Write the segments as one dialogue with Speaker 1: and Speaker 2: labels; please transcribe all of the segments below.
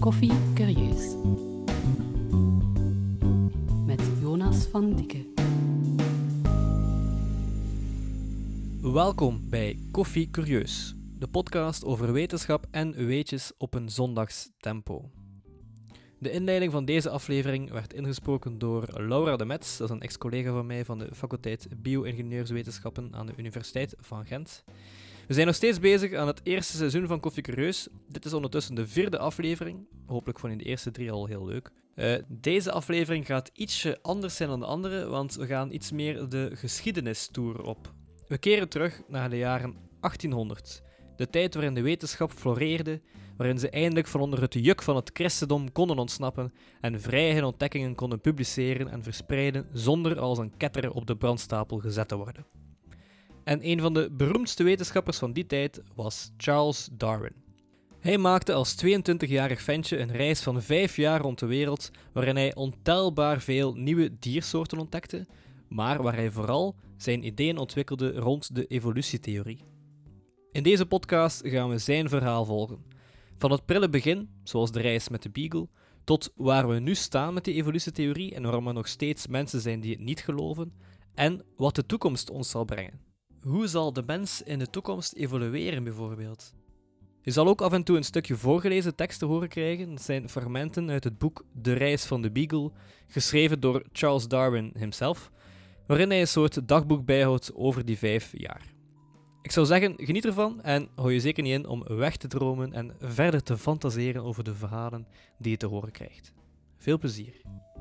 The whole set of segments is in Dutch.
Speaker 1: Koffie Curieus met Jonas van Dikke.
Speaker 2: Welkom bij Koffie Curieus, de podcast over wetenschap en weetjes op een zondagstempo. De inleiding van deze aflevering werd ingesproken door Laura de Metz, dat is een ex-collega van mij van de faculteit Bio-ingenieurswetenschappen aan de Universiteit van Gent. We zijn nog steeds bezig aan het eerste seizoen van Koffie Curieus. Dit is ondertussen de 4e aflevering. Hopelijk vond je de eerste 3 al heel leuk. Deze aflevering gaat ietsje anders zijn dan de andere, want we gaan iets meer de geschiedenistour op. We keren terug naar de jaren 1800. De tijd waarin de wetenschap floreerde, waarin ze eindelijk van onder het juk van het christendom konden ontsnappen en vrij hun ontdekkingen konden publiceren en verspreiden zonder als een ketter op de brandstapel gezet te worden. En een van de beroemdste wetenschappers van die tijd was Charles Darwin. Hij maakte als 22-jarig ventje een reis van 5 jaar rond de wereld, waarin hij ontelbaar veel nieuwe diersoorten ontdekte, maar waar hij vooral zijn ideeën ontwikkelde rond de evolutietheorie. In deze podcast gaan we zijn verhaal volgen. Van het prille begin, zoals de reis met de Beagle, tot waar we nu staan met die evolutietheorie en waarom er nog steeds mensen zijn die het niet geloven, en wat de toekomst ons zal brengen. Hoe zal de mens in de toekomst evolueren bijvoorbeeld? Je zal ook af en toe een stukje voorgelezen teksten horen krijgen. Dat zijn fragmenten uit het boek De Reis van de Beagle, geschreven door Charles Darwin himself, waarin hij een soort dagboek bijhoudt over die 5 jaar. Ik zou zeggen, geniet ervan en hou je zeker niet in om weg te dromen en verder te fantaseren over de verhalen die je te horen krijgt. Veel plezier!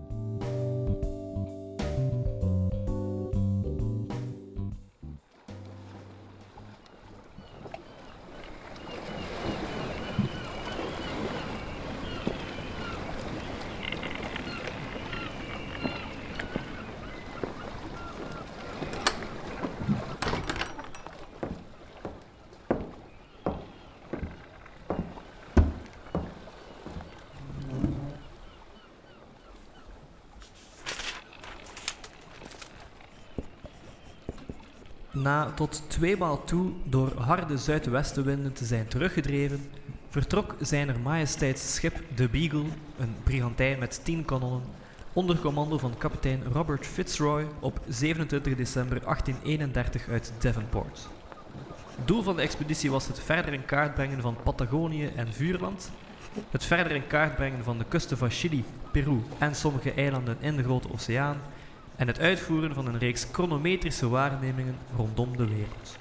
Speaker 2: Na tot 2 maal toe door harde zuidwestenwinden te zijn teruggedreven, vertrok zijner majesteits schip de Beagle, een brigantijn met 10 kanonnen, onder commando van kapitein Robert Fitzroy op 27 december 1831 uit Devonport. Het doel van de expeditie was het verder in kaart brengen van Patagonië en Vuurland, het verder in kaart brengen van de kusten van Chili, Peru en sommige eilanden in de Grote Oceaan, en het uitvoeren van een reeks chronometrische waarnemingen rondom de wereld.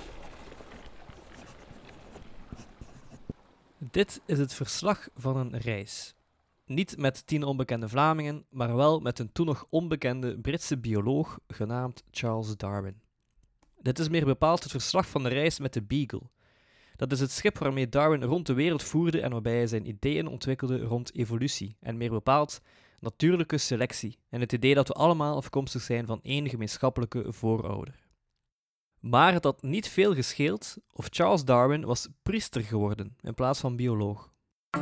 Speaker 2: Dit is het verslag van een reis. Niet met 10 onbekende Vlamingen, maar wel met een toen nog onbekende Britse bioloog genaamd Charles Darwin. Dit is meer bepaald het verslag van de reis met de Beagle. Dat is het schip waarmee Darwin rond de wereld voerde en waarbij hij zijn ideeën ontwikkelde rond evolutie, en meer bepaald natuurlijke selectie en het idee dat we allemaal afkomstig zijn van één gemeenschappelijke voorouder. Maar het had niet veel gescheeld of Charles Darwin was priester geworden in plaats van bioloog.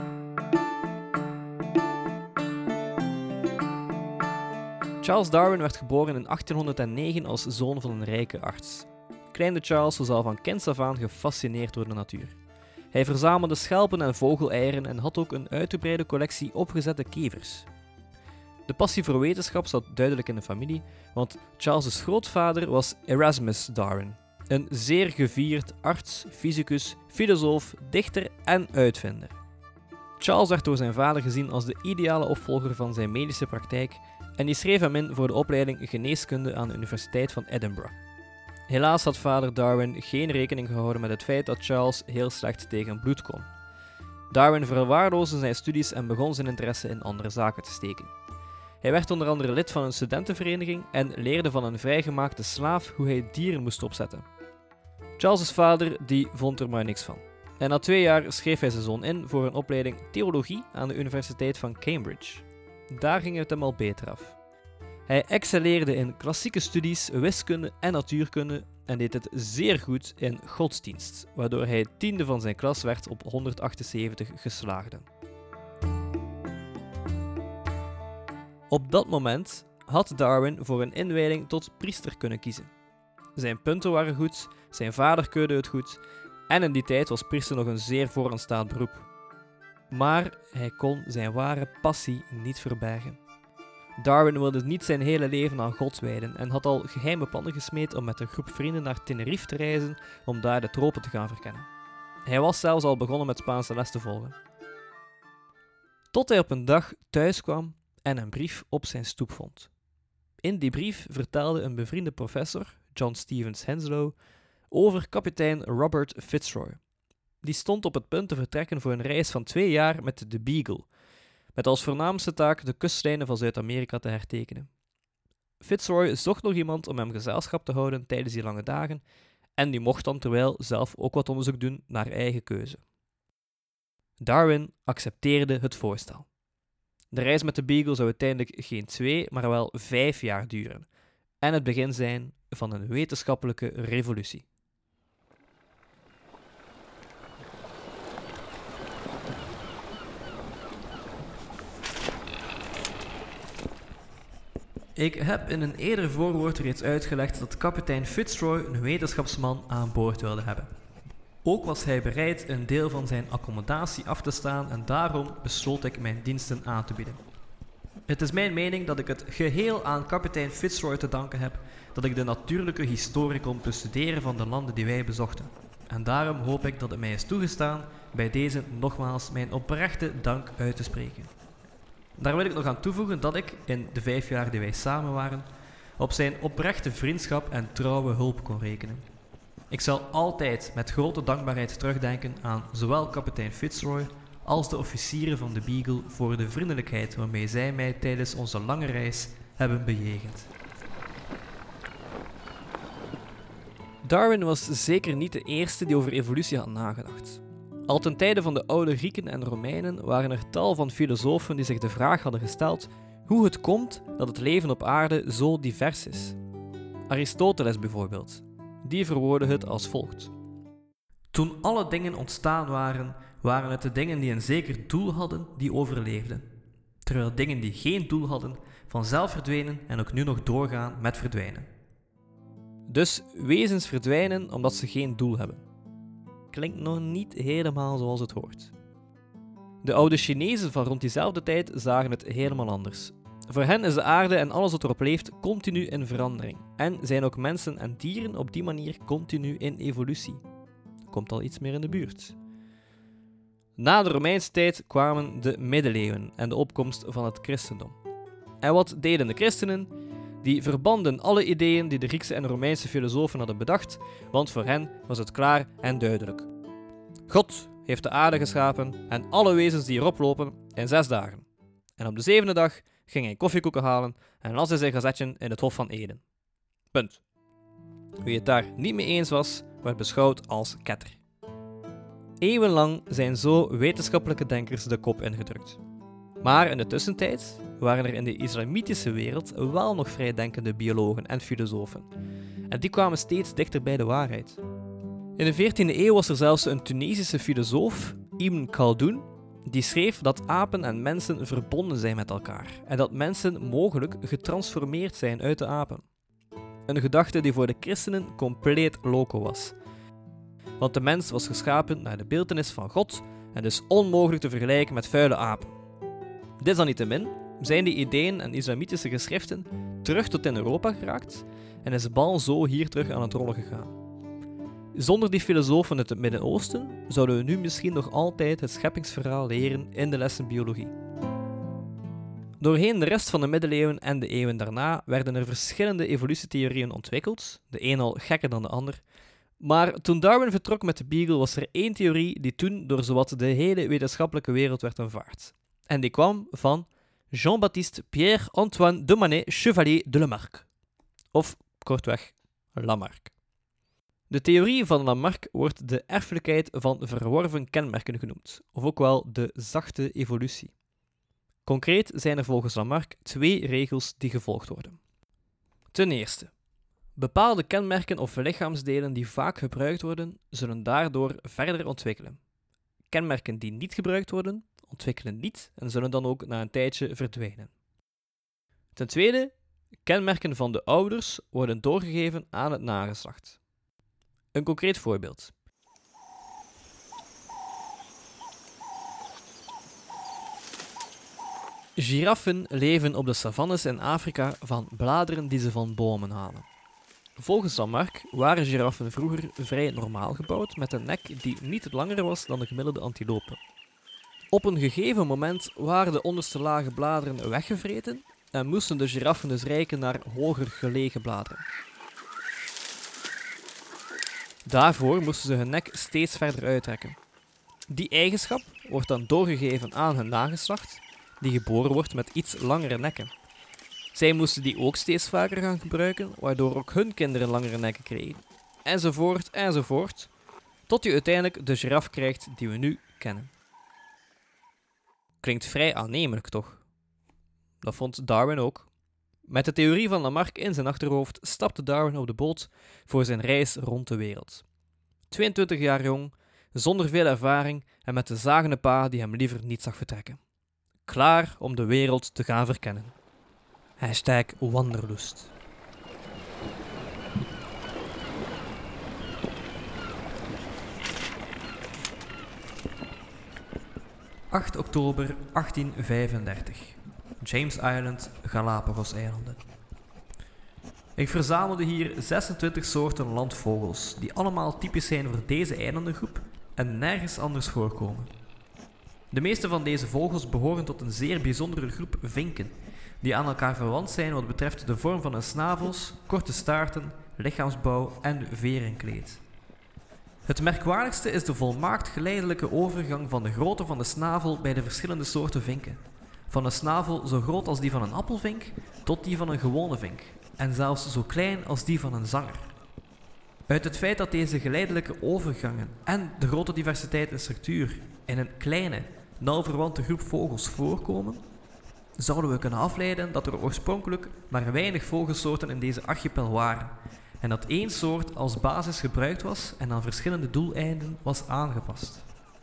Speaker 2: Charles Darwin werd geboren in 1809 als zoon van een rijke arts. Kleine Charles was al van kinds af aan gefascineerd door de natuur. Hij verzamelde schelpen en vogeleieren en had ook een uitgebreide collectie opgezette kevers. De passie voor wetenschap zat duidelijk in de familie, want Charles' grootvader was Erasmus Darwin, een zeer gevierd arts, fysicus, filosoof, dichter en uitvinder. Charles werd door zijn vader gezien als de ideale opvolger van zijn medische praktijk en die schreef hem in voor de opleiding geneeskunde aan de Universiteit van Edinburgh. Helaas had vader Darwin geen rekening gehouden met het feit dat Charles heel slecht tegen bloed kon. Darwin verwaarloosde zijn studies en begon zijn interesse in andere zaken te steken. Hij werd onder andere lid van een studentenvereniging en leerde van een vrijgemaakte slaaf hoe hij dieren moest opzetten. Charles' vader die vond er maar niks van. En na 2 jaar schreef hij zijn zoon in voor een opleiding theologie aan de Universiteit van Cambridge. Daar ging het hem al beter af. Hij excelleerde in klassieke studies, wiskunde en natuurkunde en deed het zeer goed in godsdienst, waardoor hij 10e van zijn klas werd op 178 geslaagden. Op dat moment had Darwin voor een inwijding tot priester kunnen kiezen. Zijn punten waren goed, zijn vader keurde het goed en in die tijd was priester nog een zeer vooraanstaand beroep. Maar hij kon zijn ware passie niet verbergen. Darwin wilde niet zijn hele leven aan God wijden en had al geheime plannen gesmeed om met een groep vrienden naar Tenerife te reizen om daar de tropen te gaan verkennen. Hij was zelfs al begonnen met Spaanse les te volgen. Tot hij op een dag thuis kwam en een brief op zijn stoep vond. In die brief vertelde een bevriende professor, John Stevens Henslow, over kapitein Robert Fitzroy. Die stond op het punt te vertrekken voor een reis van 2 jaar met de Beagle, met als voornaamste taak de kustlijnen van Zuid-Amerika te hertekenen. Fitzroy zocht nog iemand om hem gezelschap te houden tijdens die lange dagen en die mocht dan terwijl zelf ook wat onderzoek doen naar eigen keuze. Darwin accepteerde het voorstel. De reis met de Beagle zou uiteindelijk geen 2, maar wel 5 jaar duren en het begin zijn van een wetenschappelijke revolutie. Ik heb in een eerder voorwoord reeds uitgelegd dat kapitein Fitzroy een wetenschapsman aan boord wilde hebben. Ook was hij bereid een deel van zijn accommodatie af te staan en daarom besloot ik mijn diensten aan te bieden. Het is mijn mening dat ik het geheel aan kapitein Fitzroy te danken heb dat ik de natuurlijke historie kon bestuderen van de landen die wij bezochten. En daarom hoop ik dat het mij is toegestaan bij deze nogmaals mijn oprechte dank uit te spreken. Daar wil ik nog aan toevoegen dat ik, in de 5 jaar die wij samen waren, op zijn oprechte vriendschap en trouwe hulp kon rekenen. Ik zal altijd met grote dankbaarheid terugdenken aan zowel kapitein Fitzroy als de officieren van de Beagle voor de vriendelijkheid waarmee zij mij tijdens onze lange reis hebben bejegend. Darwin was zeker niet de eerste die over evolutie had nagedacht. Al ten tijde van de oude Grieken en Romeinen waren er tal van filosofen die zich de vraag hadden gesteld hoe het komt dat het leven op aarde zo divers is. Aristoteles bijvoorbeeld, die verwoordde het als volgt. Toen alle dingen ontstaan waren, waren het de dingen die een zeker doel hadden die overleefden, terwijl dingen die geen doel hadden vanzelf verdwenen en ook nu nog doorgaan met verdwijnen. Dus wezens verdwijnen omdat ze geen doel hebben. Klinkt nog niet helemaal zoals het hoort. De oude Chinezen van rond diezelfde tijd zagen het helemaal anders. Voor hen is de aarde en alles wat erop leeft continu in verandering. En zijn ook mensen en dieren op die manier continu in evolutie. Komt al iets meer in de buurt. Na de Romeinse tijd kwamen de middeleeuwen en de opkomst van het christendom. En wat deden de christenen? Die verbanden alle ideeën die de Griekse en Romeinse filosofen hadden bedacht, want voor hen was het klaar en duidelijk. God heeft de aarde geschapen en alle wezens die erop lopen in 6 dagen. En op de 7e dag ging hij koffiekoeken halen en las hij zijn gazetje in het Hof van Eden. Punt. Wie het daar niet mee eens was, werd beschouwd als ketter. Eeuwenlang zijn zo wetenschappelijke denkers de kop ingedrukt. Maar in de tussentijd waren er in de islamitische wereld wel nog vrijdenkende biologen en filosofen. En die kwamen steeds dichter bij de waarheid. In de 14e eeuw was er zelfs een Tunesische filosoof, Ibn Khaldun, die schreef dat apen en mensen verbonden zijn met elkaar en dat mensen mogelijk getransformeerd zijn uit de apen. Een gedachte die voor de christenen compleet loco was. Want de mens was geschapen naar de beeltenis van God en dus onmogelijk te vergelijken met vuile apen. Desalniettemin zijn die ideeën en islamitische geschriften terug tot in Europa geraakt en is de bal zo hier terug aan het rollen gegaan. Zonder die filosofen uit het Midden-Oosten zouden we nu misschien nog altijd het scheppingsverhaal leren in de lessen biologie. Doorheen de rest van de middeleeuwen en de eeuwen daarna werden er verschillende evolutietheorieën ontwikkeld, de een al gekker dan de ander. Maar toen Darwin vertrok met de Beagle was er 1 theorie die toen door zowat de hele wetenschappelijke wereld werd aanvaard. En die kwam van Jean-Baptiste Pierre-Antoine de Manet Chevalier de Lamarck. Of kortweg Lamarck. De theorie van Lamarck wordt de erfelijkheid van verworven kenmerken genoemd, of ook wel de zachte evolutie. Concreet zijn er volgens Lamarck 2 regels die gevolgd worden. Ten eerste, bepaalde kenmerken of lichaamsdelen die vaak gebruikt worden, zullen daardoor verder ontwikkelen. Kenmerken die niet gebruikt worden, ontwikkelen niet en zullen dan ook na een tijdje verdwijnen. Ten tweede, kenmerken van de ouders worden doorgegeven aan het nageslacht. Een concreet voorbeeld. Giraffen leven op de savannes in Afrika van bladeren die ze van bomen halen. Volgens Lamarck waren giraffen vroeger vrij normaal gebouwd met een nek die niet langer was dan de gemiddelde antilope. Op een gegeven moment waren de onderste lage bladeren weggevreten en moesten de giraffen dus reiken naar hoger gelegen bladeren. Daarvoor moesten ze hun nek steeds verder uitrekken. Die eigenschap wordt dan doorgegeven aan hun nageslacht, die geboren wordt met iets langere nekken. Zij moesten die ook steeds vaker gaan gebruiken, waardoor ook hun kinderen langere nekken kregen. Enzovoort, enzovoort, tot je uiteindelijk de giraf krijgt die we nu kennen. Klinkt vrij aannemelijk, toch? Dat vond Darwin ook. Met de theorie van Lamarck in zijn achterhoofd stapte Darwin op de boot voor zijn reis rond de wereld. 22 jaar jong, zonder veel ervaring en met de zagende pa die hem liever niet zag vertrekken. Klaar om de wereld te gaan verkennen. #wanderlust. (8 oktober 1835) James Island, Galapagos-eilanden. Ik verzamelde hier 26 soorten landvogels, die allemaal typisch zijn voor deze eilandengroep en nergens anders voorkomen. De meeste van deze vogels behoren tot een zeer bijzondere groep vinken, die aan elkaar verwant zijn wat betreft de vorm van hun snavels, korte staarten, lichaamsbouw en verenkleed. Het merkwaardigste is de volmaakt geleidelijke overgang van de grootte van de snavel bij de verschillende soorten vinken. Van een snavel zo groot als die van een appelvink tot die van een gewone vink, en zelfs zo klein als die van een zanger. Uit het feit dat deze geleidelijke overgangen en de grote diversiteit in structuur in een kleine, nauw verwante groep vogels voorkomen, zouden we kunnen afleiden dat er oorspronkelijk maar weinig vogelsoorten in deze archipel waren en dat één soort als basis gebruikt was en aan verschillende doeleinden was aangepast.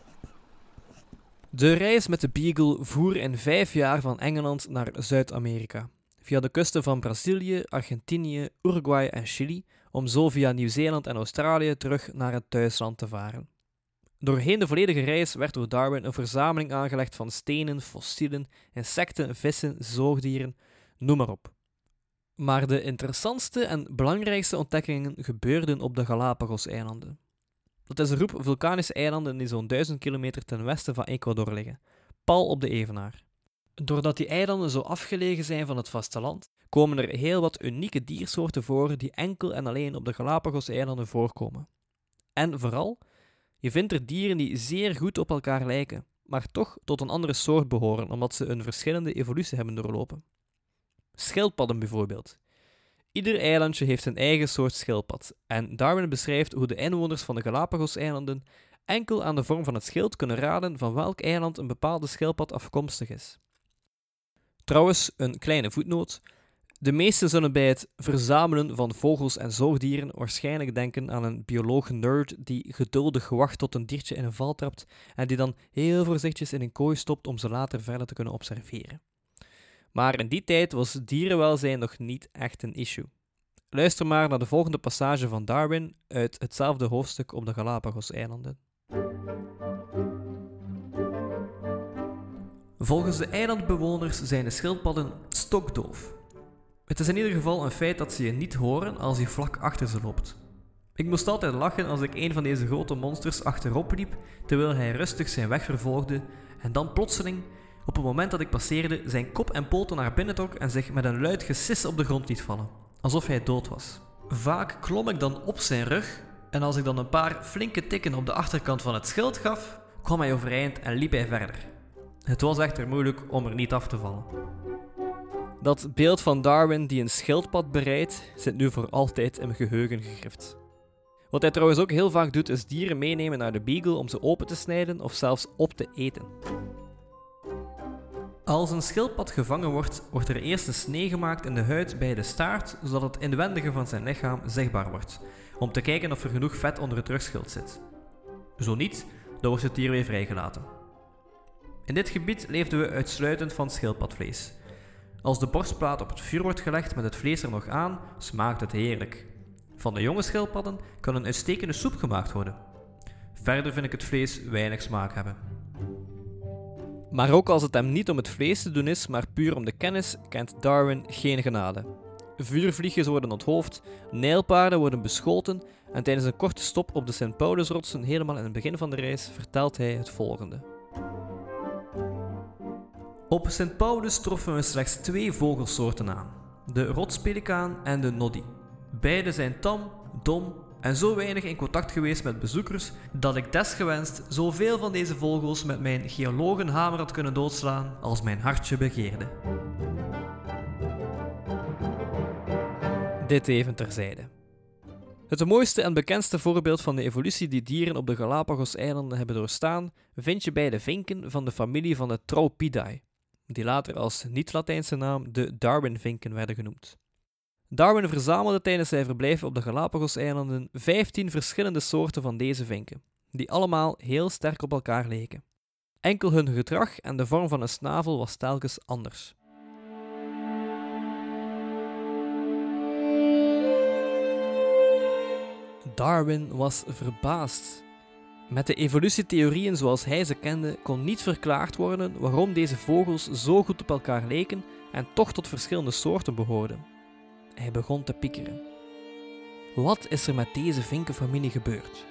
Speaker 2: De reis met de Beagle voer in 5 jaar van Engeland naar Zuid-Amerika, via de kusten van Brazilië, Argentinië, Uruguay en Chili, om zo via Nieuw-Zeeland en Australië terug naar het thuisland te varen. Doorheen de volledige reis werd door Darwin een verzameling aangelegd van stenen, fossielen, insecten, vissen, zoogdieren, noem maar op. Maar de interessantste en belangrijkste ontdekkingen gebeurden op de Galapagos-eilanden. Dat is een groep vulkanische eilanden die zo'n 1000 kilometer ten westen van Ecuador liggen, pal op de evenaar. Doordat die eilanden zo afgelegen zijn van het vasteland, komen er heel wat unieke diersoorten voor die enkel en alleen op de Galapagos-eilanden voorkomen. En vooral, je vindt er dieren die zeer goed op elkaar lijken, maar toch tot een andere soort behoren omdat ze een verschillende evolutie hebben doorlopen. Schildpadden bijvoorbeeld. Ieder eilandje heeft zijn eigen soort schildpad en Darwin beschrijft hoe de inwoners van de Galapagos-eilanden enkel aan de vorm van het schild kunnen raden van welk eiland een bepaalde schildpad afkomstig is. Trouwens, een kleine voetnoot. De meesten zullen bij het verzamelen van vogels en zoogdieren waarschijnlijk denken aan een bioloog-nerd die geduldig wacht tot een diertje in een val trapt en die dan heel voorzichtig in een kooi stopt om ze later verder te kunnen observeren. Maar in die tijd was dierenwelzijn nog niet echt een issue. Luister maar naar de volgende passage van Darwin uit hetzelfde hoofdstuk op de Galapagos-eilanden. Volgens de eilandbewoners zijn de schildpadden stokdoof. Het is in ieder geval een feit dat ze je niet horen als je vlak achter ze loopt. Ik moest altijd lachen als ik een van deze grote monsters achterop liep, terwijl hij rustig zijn weg vervolgde en dan plotseling, op het moment dat ik passeerde, zijn kop en poten naar binnen trok en zich met een luid gesis op de grond liet vallen, alsof hij dood was. Vaak klom ik dan op zijn rug en als ik dan een paar flinke tikken op de achterkant van het schild gaf, kwam hij overeind en liep hij verder. Het was echter moeilijk om er niet af te vallen. Dat beeld van Darwin die een schildpad bereidt, zit nu voor altijd in mijn geheugen gegrift. Wat hij trouwens ook heel vaak doet, is dieren meenemen naar de Beagle om ze open te snijden of zelfs op te eten. Als een schildpad gevangen wordt, wordt er eerst een snee gemaakt in de huid bij de staart, zodat het inwendige van zijn lichaam zichtbaar wordt, om te kijken of er genoeg vet onder het rugschild zit. Zo niet, dan wordt het dier weer vrijgelaten. In dit gebied leefden we uitsluitend van schildpadvlees. Als de borstplaat op het vuur wordt gelegd met het vlees er nog aan, smaakt het heerlijk. Van de jonge schildpadden kan een uitstekende soep gemaakt worden. Verder vind ik het vlees weinig smaak hebben. Maar ook als het hem niet om het vlees te doen is, maar puur om de kennis, kent Darwin geen genade. Vuurvliegjes worden onthoofd, nijlpaarden worden beschoten en tijdens een korte stop op de St. Paulusrotsen helemaal in het begin van de reis vertelt hij het volgende. Op St. Paulus troffen we slechts 2 vogelsoorten aan, de rotspelikaan en de noddy. Beide zijn tam, dom en zo weinig in contact geweest met bezoekers dat ik desgewenst zoveel van deze vogels met mijn geologenhamer had kunnen doodslaan als mijn hartje begeerde. Dit even terzijde. Het mooiste en bekendste voorbeeld van de evolutie die dieren op de Galapagos-eilanden hebben doorstaan, vind je bij de vinken van de familie van de Traupidae, die later als niet-Latijnse naam de Darwin-vinken werden genoemd. Darwin verzamelde tijdens zijn verblijf op de Galapagos-eilanden 15 verschillende soorten van deze vinken, die allemaal heel sterk op elkaar leken. Enkel hun gedrag en de vorm van een snavel was telkens anders. Darwin was verbaasd. Met de evolutietheorieën zoals hij ze kende, kon niet verklaard worden waarom deze vogels zo goed op elkaar leken en toch tot verschillende soorten behoorden. Hij begon te piekeren. Wat is er met deze vinkenfamilie gebeurd?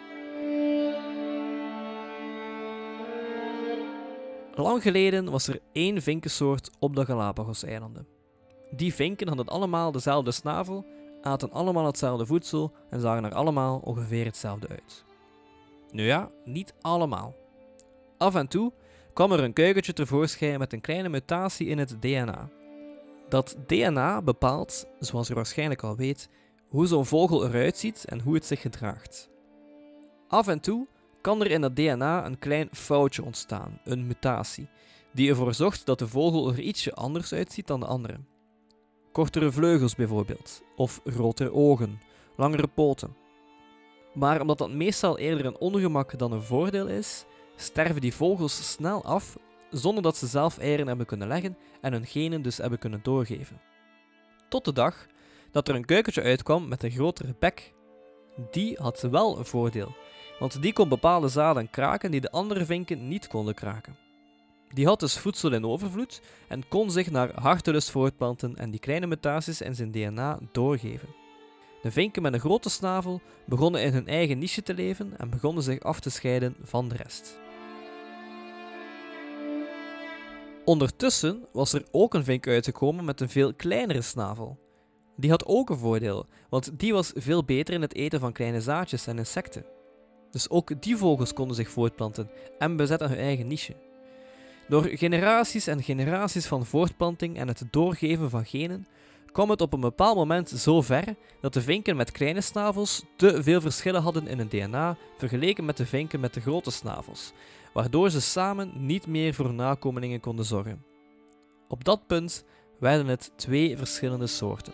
Speaker 2: Lang geleden was er 1 vinkensoort op de Galapagos-eilanden. Die vinken hadden allemaal dezelfde snavel, aten allemaal hetzelfde voedsel en zagen er allemaal ongeveer hetzelfde uit. Nu ja, niet allemaal. Af en toe kwam er een kuikentje tevoorschijn met een kleine mutatie in het DNA. Dat DNA bepaalt, zoals u waarschijnlijk al weet, hoe zo'n vogel eruit ziet en hoe het zich gedraagt. Af en toe kan er in dat DNA een klein foutje ontstaan, een mutatie, die ervoor zorgt dat de vogel er ietsje anders uitziet dan de andere. Kortere vleugels bijvoorbeeld, of grotere ogen, langere poten. Maar omdat dat meestal eerder een ongemak dan een voordeel is, sterven die vogels snel af zonder dat ze zelf eieren hebben kunnen leggen en hun genen dus hebben kunnen doorgeven. Tot de dag dat er een kuikentje uitkwam met een grotere bek. Die had wel een voordeel, want die kon bepaalde zaden kraken die de andere vinken niet konden kraken. Die had dus voedsel in overvloed en kon zich naar hartelust voortplanten en die kleine mutaties in zijn DNA doorgeven. De vinken met een grote snavel begonnen in hun eigen niche te leven en begonnen zich af te scheiden van de rest. Ondertussen was er ook een vink uitgekomen met een veel kleinere snavel. Die had ook een voordeel, want die was veel beter in het eten van kleine zaadjes en insecten. Dus ook die vogels konden zich voortplanten en bezetten hun eigen niche. Door generaties en generaties van voortplanting en het doorgeven van genen kwam het op een bepaald moment zo ver dat de vinken met kleine snavels te veel verschillen hadden in hun DNA vergeleken met de vinken met de grote snavels, waardoor ze samen niet meer voor nakomelingen konden zorgen. Op dat punt werden het 2 verschillende soorten.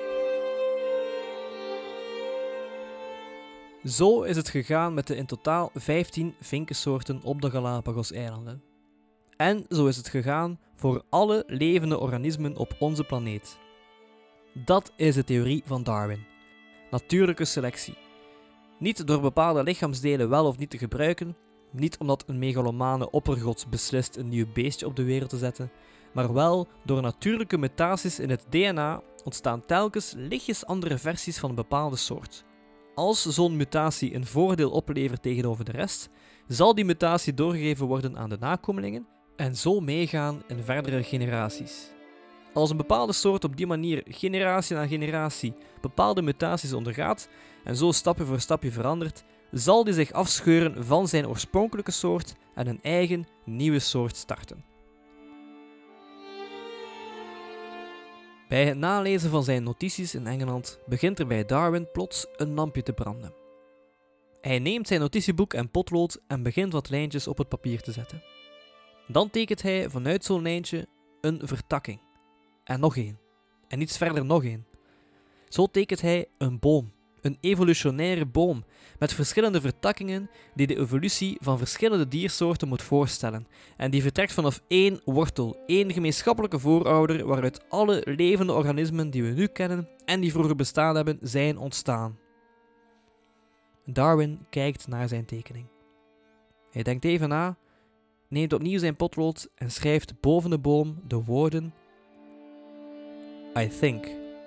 Speaker 2: Zo is het gegaan met de in totaal 15 vinkensoorten op de Galapagos-eilanden. En zo is het gegaan voor alle levende organismen op onze planeet. Dat is de theorie van Darwin. Natuurlijke selectie. Niet door bepaalde lichaamsdelen wel of niet te gebruiken, niet omdat een megalomane oppergods beslist een nieuw beestje op de wereld te zetten, maar wel door natuurlijke mutaties in het DNA ontstaan telkens lichtjes andere versies van een bepaalde soort. Als zo'n mutatie een voordeel oplevert tegenover de rest, zal die mutatie doorgegeven worden aan de nakomelingen en zo meegaan in verdere generaties. Als een bepaalde soort op die manier generatie na generatie bepaalde mutaties ondergaat en zo stapje voor stapje verandert, zal die zich afscheuren van zijn oorspronkelijke soort en een eigen nieuwe soort starten. Bij het nalezen van zijn notities in Engeland begint er bij Darwin plots een lampje te branden. Hij neemt zijn notitieboek en potlood en begint wat lijntjes op het papier te zetten. Dan tekent hij vanuit zo'n lijntje een vertakking. En nog één. En iets verder nog één. Zo tekent hij een boom. Een evolutionaire boom met verschillende vertakkingen die de evolutie van verschillende diersoorten moet voorstellen en die vertrekt vanaf één wortel, één gemeenschappelijke voorouder waaruit alle levende organismen die we nu kennen en die vroeger bestaan hebben, zijn ontstaan. Darwin kijkt naar zijn tekening. Hij denkt even na neemt opnieuw zijn potlood en schrijft boven de boom de woorden I think.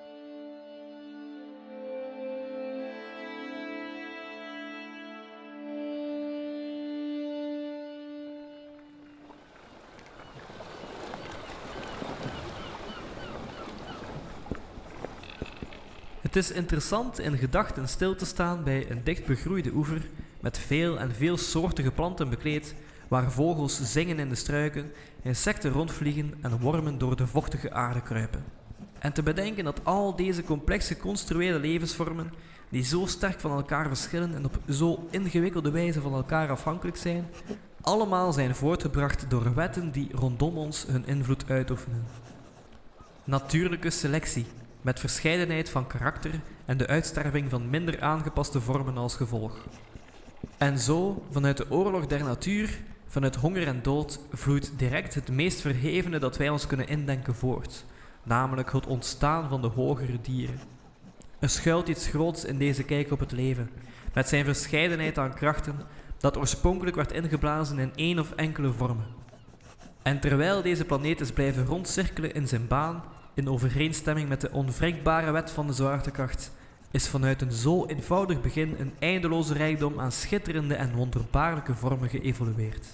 Speaker 2: Het is interessant in gedachten stil te staan bij een dicht begroeide oever met veel en veelsoortige planten bekleed, waar vogels zingen in de struiken, insecten rondvliegen en wormen door de vochtige aarde kruipen. En te bedenken dat al deze complexe construele levensvormen, die zo sterk van elkaar verschillen en op zo ingewikkelde wijze van elkaar afhankelijk zijn, allemaal zijn voortgebracht door wetten die rondom ons hun invloed uitoefenen. Natuurlijke selectie, met verscheidenheid van karakter en de uitsterving van minder aangepaste vormen als gevolg. En zo, vanuit de oorlog der natuur, vanuit honger en dood, vloeit direct het meest verhevene dat wij ons kunnen indenken voort, namelijk het ontstaan van de hogere dieren. Er schuilt iets groots in deze kijk op het leven, met zijn verscheidenheid aan krachten, dat oorspronkelijk werd ingeblazen in één of enkele vormen. En terwijl deze planeet is blijven rondcirkelen in zijn baan, in overeenstemming met de onwrikbare wet van de zwaartekracht, is vanuit een zo eenvoudig begin een eindeloze rijkdom aan schitterende en wonderbaarlijke vormen geëvolueerd.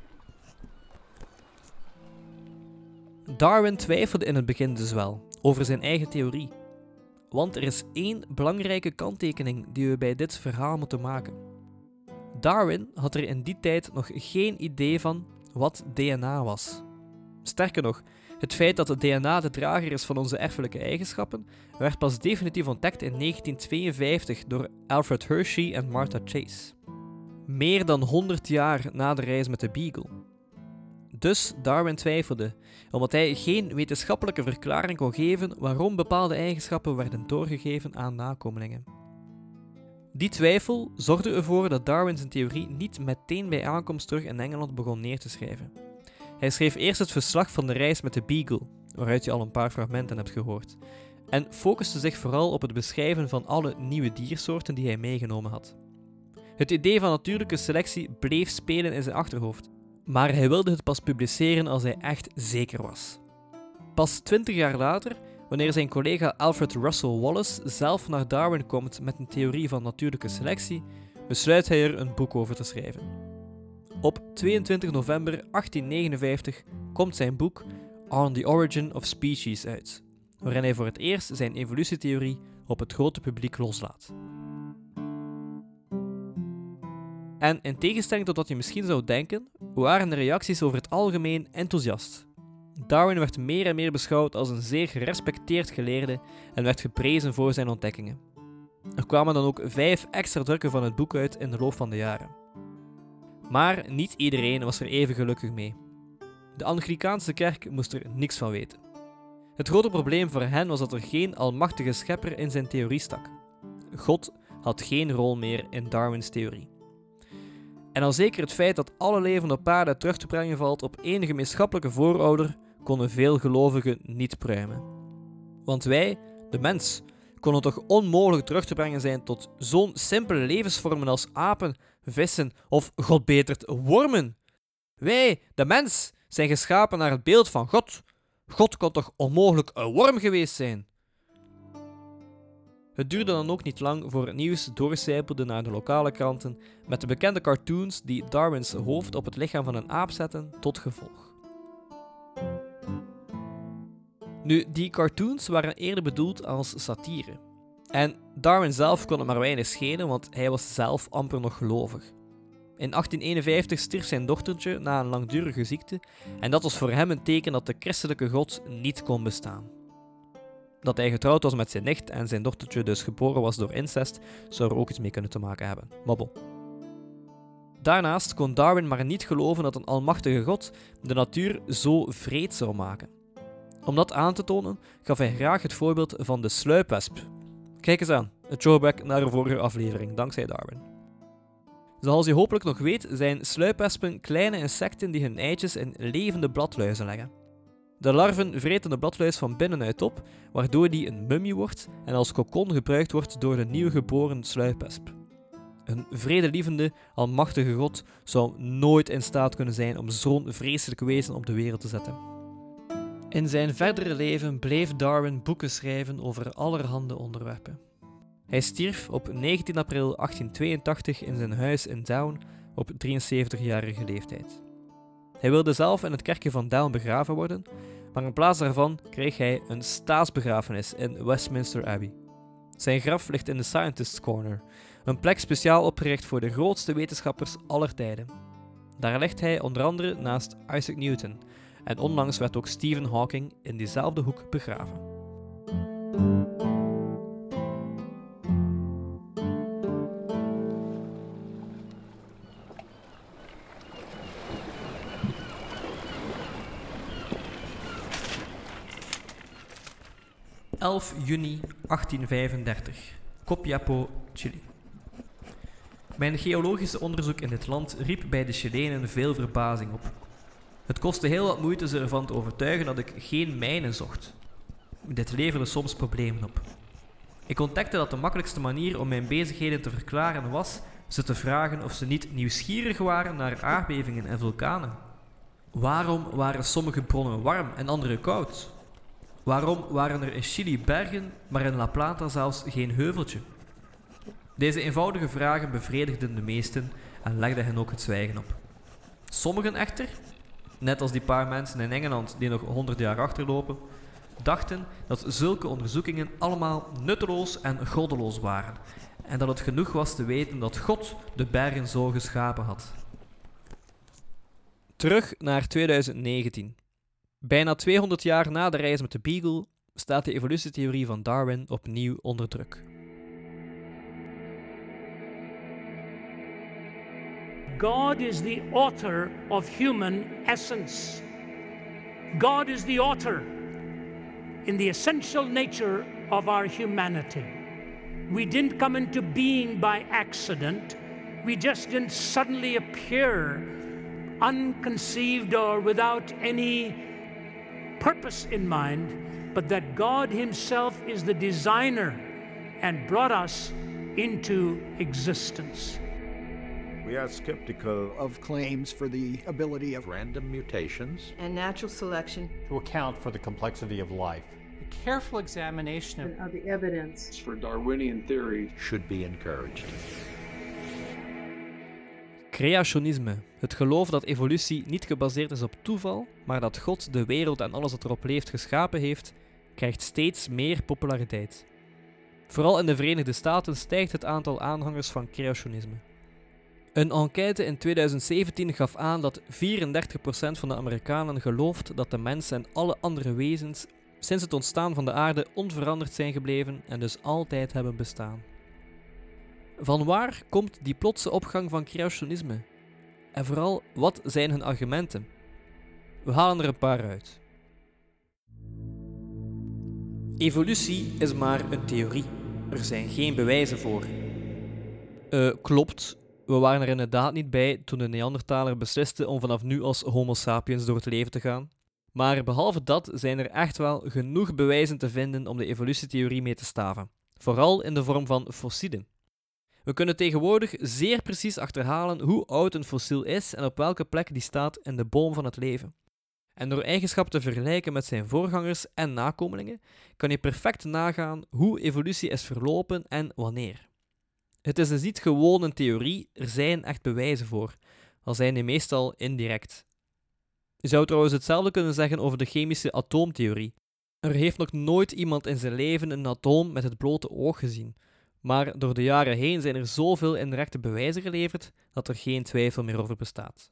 Speaker 2: Darwin twijfelde in het begin dus wel over zijn eigen theorie. Want er is één belangrijke kanttekening die we bij dit verhaal moeten maken. Darwin had er in die tijd nog geen idee van wat DNA was. Sterker nog, het feit dat het DNA de drager is van onze erfelijke eigenschappen, werd pas definitief ontdekt in 1952 door Alfred Hershey en Martha Chase. Meer dan 100 jaar na de reis met de Beagle. Dus Darwin twijfelde, omdat hij geen wetenschappelijke verklaring kon geven waarom bepaalde eigenschappen werden doorgegeven aan nakomelingen. Die twijfel zorgde ervoor dat Darwin zijn theorie niet meteen bij aankomst terug in Engeland begon neer te schrijven. Hij schreef eerst het verslag van de reis met de Beagle, waaruit je al een paar fragmenten hebt gehoord, en focuste zich vooral op het beschrijven van alle nieuwe diersoorten die hij meegenomen had. Het idee van natuurlijke selectie bleef spelen in zijn achterhoofd, maar hij wilde het pas publiceren als hij echt zeker was. Pas 20 jaar later, wanneer zijn collega Alfred Russel Wallace zelf naar Darwin komt met een theorie van natuurlijke selectie, besluit hij er een boek over te schrijven. Op 22 november 1859 komt zijn boek On the Origin of Species uit, waarin hij voor het eerst zijn evolutietheorie op het grote publiek loslaat. En in tegenstelling tot wat je misschien zou denken, waren de reacties over het algemeen enthousiast. Darwin werd meer en meer beschouwd als een zeer gerespecteerd geleerde en werd geprezen voor zijn ontdekkingen. Er kwamen dan ook 5 extra drukken van het boek uit in de loop van de jaren. Maar niet iedereen was er even gelukkig mee. De Anglicaanse kerk moest er niks van weten. Het grote probleem voor hen was dat er geen almachtige schepper in zijn theorie stak. God had geen rol meer in Darwins theorie. En al zeker het feit dat alle leven op aarde terug te brengen valt op één gemeenschappelijke voorouder, konden veel gelovigen niet pruimen. Want wij, de mens, konden toch onmogelijk terug te brengen zijn tot zo'n simpele levensvormen als apen, vissen of, God betert, wormen. Wij, de mens, zijn geschapen naar het beeld van God. God kon toch onmogelijk een worm geweest zijn? Het duurde dan ook niet lang voor het nieuws doorcijpelde naar de lokale kranten met de bekende cartoons die Darwins hoofd op het lichaam van een aap zetten tot gevolg. Nu, die cartoons waren eerder bedoeld als satire. En Darwin zelf kon het maar weinig schelen, want hij was zelf amper nog gelovig. In 1851 stierf zijn dochtertje na een langdurige ziekte en dat was voor hem een teken dat de christelijke God niet kon bestaan. Dat hij getrouwd was met zijn nicht en zijn dochtertje dus geboren was door incest, zou er ook iets mee kunnen te maken hebben. Maar bon. Daarnaast kon Darwin maar niet geloven dat een almachtige God de natuur zo wreed zou maken. Om dat aan te tonen, gaf hij graag het voorbeeld van de sluipwesp. Kijk eens aan, een throwback naar een vorige aflevering, dankzij Darwin. Zoals je hopelijk nog weet, zijn sluipwespen kleine insecten die hun eitjes in levende bladluizen leggen. De larven vreten de bladluis van binnenuit op, waardoor die een mummie wordt en als kokon gebruikt wordt door de nieuw geboren sluipwesp. Een vredelievende, almachtige God zou nooit in staat kunnen zijn om zo'n vreselijk wezen op de wereld te zetten. In zijn verdere leven bleef Darwin boeken schrijven over allerhande onderwerpen. Hij stierf op 19 april 1882 in zijn huis in Down op 73-jarige leeftijd. Hij wilde zelf in het kerkje van Down begraven worden, maar in plaats daarvan kreeg hij een staatsbegrafenis in Westminster Abbey. Zijn graf ligt in de Scientist's Corner, een plek speciaal opgericht voor de grootste wetenschappers aller tijden. Daar ligt hij onder andere naast Isaac Newton en onlangs werd ook Stephen Hawking in diezelfde hoek begraven. ...11 juni 1835, Copiapó, Chili. Mijn geologische onderzoek in dit land riep bij de Chilenen veel verbazing op. Het kostte heel wat moeite ze ervan te overtuigen dat ik geen mijnen zocht. Dit leverde soms problemen op. Ik ontdekte dat de makkelijkste manier om mijn bezigheden te verklaren was ze te vragen of ze niet nieuwsgierig waren naar aardbevingen en vulkanen. Waarom waren sommige bronnen warm en andere koud? Waarom waren er in Chili bergen, maar in La Plata zelfs geen heuveltje? Deze eenvoudige vragen bevredigden de meesten en legden hen ook het zwijgen op. Sommigen echter, net als die paar mensen in Engeland die nog 100 jaar achterlopen, dachten dat zulke onderzoekingen allemaal nutteloos en goddeloos waren en dat het genoeg was te weten dat God de bergen zo geschapen had. Terug naar 2019. Bijna 200 jaar na de reis met de Beagle staat de evolutietheorie van Darwin opnieuw onder druk.
Speaker 3: God is the author of human essence. God is the author in the essential nature of our humanity. We didn't come into being by accident. We just didn't suddenly appear unconceived or without any purpose in mind, but that God himself is the designer and brought us into existence.
Speaker 4: We are skeptical
Speaker 5: of claims for the ability of
Speaker 4: random mutations
Speaker 6: and natural selection
Speaker 7: to account for the complexity of life.
Speaker 8: A careful examination
Speaker 6: of the evidence
Speaker 9: for Darwinian theory
Speaker 4: should be encouraged.
Speaker 2: Creationisme, het geloof dat evolutie niet gebaseerd is op toeval, maar dat God de wereld en alles wat erop leeft geschapen heeft, krijgt steeds meer populariteit. Vooral in de Verenigde Staten stijgt het aantal aanhangers van creationisme. Een enquête in 2017 gaf aan dat 34% van de Amerikanen gelooft dat de mens en alle andere wezens sinds het ontstaan van de aarde onveranderd zijn gebleven en dus altijd hebben bestaan. Vanwaar komt die plotse opgang van creationisme? En vooral, wat zijn hun argumenten? We halen er een paar uit. Evolutie is maar een theorie. Er zijn geen bewijzen voor. Klopt. We waren er inderdaad niet bij toen de Neandertaler besliste om vanaf nu als Homo sapiens door het leven te gaan. Maar behalve dat zijn er echt wel genoeg bewijzen te vinden om de evolutietheorie mee te staven. Vooral in de vorm van fossielen. We kunnen tegenwoordig zeer precies achterhalen hoe oud een fossiel is en op welke plek die staat in de boom van het leven. En door eigenschappen te vergelijken met zijn voorgangers en nakomelingen, kan je perfect nagaan hoe evolutie is verlopen en wanneer. Het is dus niet gewoon een theorie, er zijn echt bewijzen voor, al zijn die meestal indirect. Je zou trouwens hetzelfde kunnen zeggen over de chemische atoomtheorie. Er heeft nog nooit iemand in zijn leven een atoom met het blote oog gezien, maar door de jaren heen zijn er zoveel indirecte bewijzen geleverd dat er geen twijfel meer over bestaat.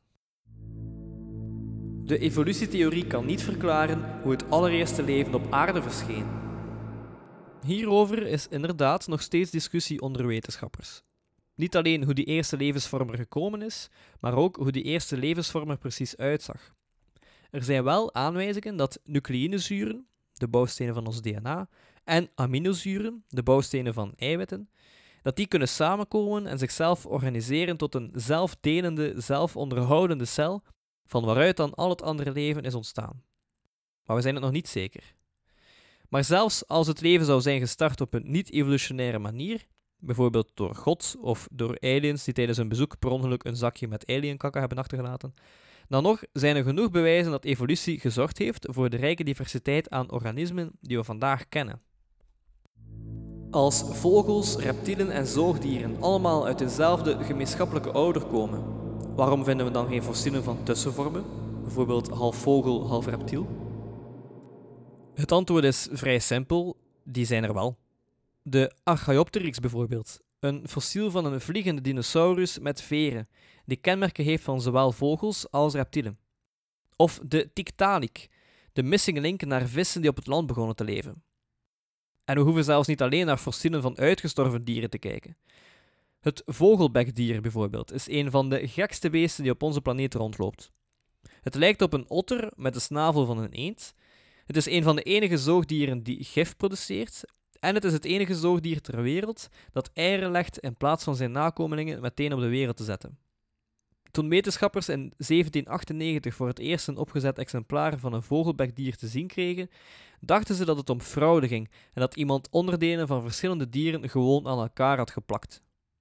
Speaker 2: De evolutietheorie kan niet verklaren hoe het allereerste leven op aarde verscheen. Hierover is inderdaad nog steeds discussie onder wetenschappers. Niet alleen hoe die eerste levensvorm er gekomen is, maar ook hoe die eerste levensvorm er precies uitzag. Er zijn wel aanwijzingen dat nucleïnezuren, de bouwstenen van ons DNA, en aminozuren, de bouwstenen van eiwitten, dat die kunnen samenkomen en zichzelf organiseren tot een zelfdelende, zelfonderhoudende cel, van waaruit dan al het andere leven is ontstaan. Maar we zijn het nog niet zeker. Maar zelfs als het leven zou zijn gestart op een niet-evolutionaire manier, bijvoorbeeld door God of door aliens die tijdens een bezoek per ongeluk een zakje met alienkakka hebben achtergelaten, dan nog zijn er genoeg bewijzen dat evolutie gezorgd heeft voor de rijke diversiteit aan organismen die we vandaag kennen. Als vogels, reptielen en zoogdieren allemaal uit dezelfde gemeenschappelijke ouder komen, waarom vinden we dan geen fossielen van tussenvormen, bijvoorbeeld half vogel, half reptiel? Het antwoord is vrij simpel, die zijn er wel. De Archaeopteryx bijvoorbeeld, een fossiel van een vliegende dinosaurus met veren, die kenmerken heeft van zowel vogels als reptielen. Of de Tiktaalik, de missing link naar vissen die op het land begonnen te leven. En we hoeven zelfs niet alleen naar fossielen van uitgestorven dieren te kijken. Het vogelbekdier bijvoorbeeld is een van de gekste beesten die op onze planeet rondloopt. Het lijkt op een otter met de snavel van een eend. Het is een van de enige zoogdieren die gif produceert. En het is het enige zoogdier ter wereld dat eieren legt in plaats van zijn nakomelingen meteen op de wereld te zetten. Toen wetenschappers in 1798 voor het eerst een opgezet exemplaar van een vogelbekdier te zien kregen, dachten ze dat het om fraude ging en dat iemand onderdelen van verschillende dieren gewoon aan elkaar had geplakt.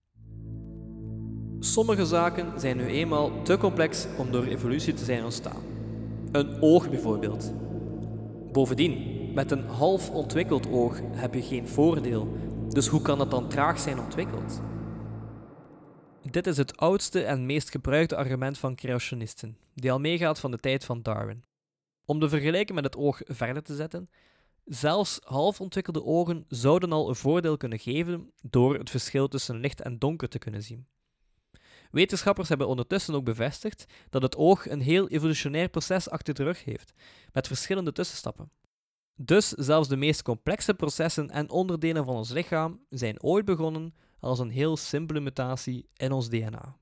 Speaker 2: Sommige zaken zijn nu eenmaal te complex om door evolutie te zijn ontstaan. Een oog bijvoorbeeld. Bovendien, met een half ontwikkeld oog heb je geen voordeel, dus hoe kan dat dan traag zijn ontwikkeld? Dit is het oudste en meest gebruikte argument van creationisten, die al meegaat van de tijd van Darwin. Om de vergelijking met het oog verder te zetten, zelfs half ontwikkelde ogen zouden al een voordeel kunnen geven door het verschil tussen licht en donker te kunnen zien. Wetenschappers hebben ondertussen ook bevestigd dat het oog een heel evolutionair proces achter de rug heeft, met verschillende tussenstappen. Dus zelfs de meest complexe processen en onderdelen van ons lichaam zijn ooit begonnen als een heel simpele mutatie in ons DNA.